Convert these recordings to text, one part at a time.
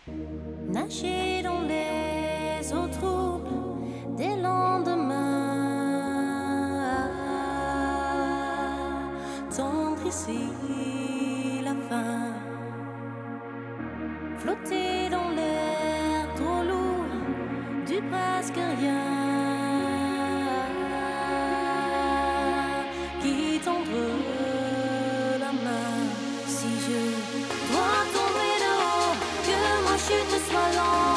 Nager dans les eaux troubles des lendemains, tendre ici la fin, flotter dans l'air trop lourd du presque rien, qui tendre la main. Si je dois tomber de haut, que ma chute soit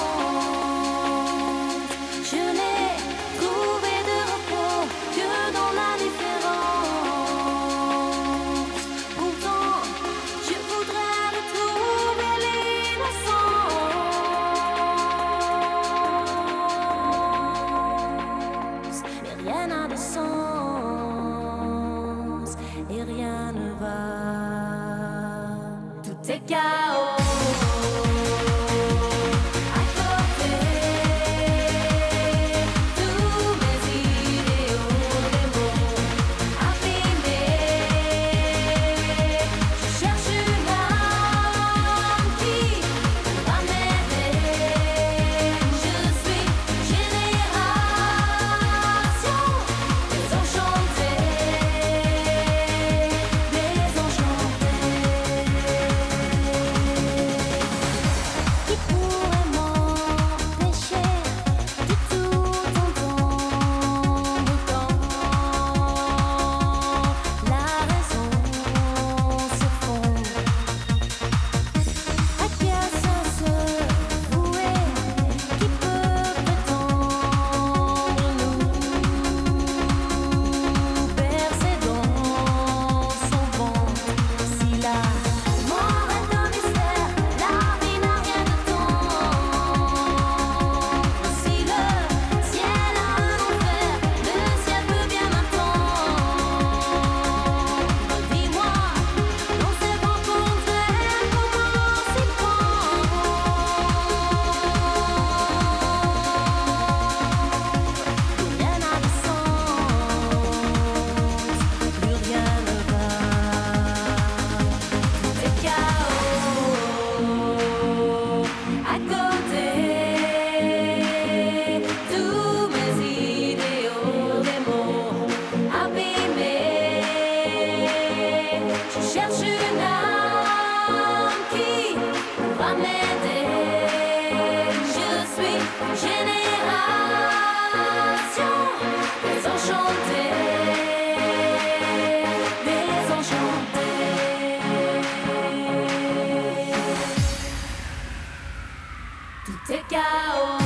lente, je n'ai trouvé de repos que dans la différence. Pourtant, je voudrais retrouver l'innocence, mais rien n'a de sens et rien ne va. Tout est chaos. Génération désenchantée, désenchantée. Tout est chaos.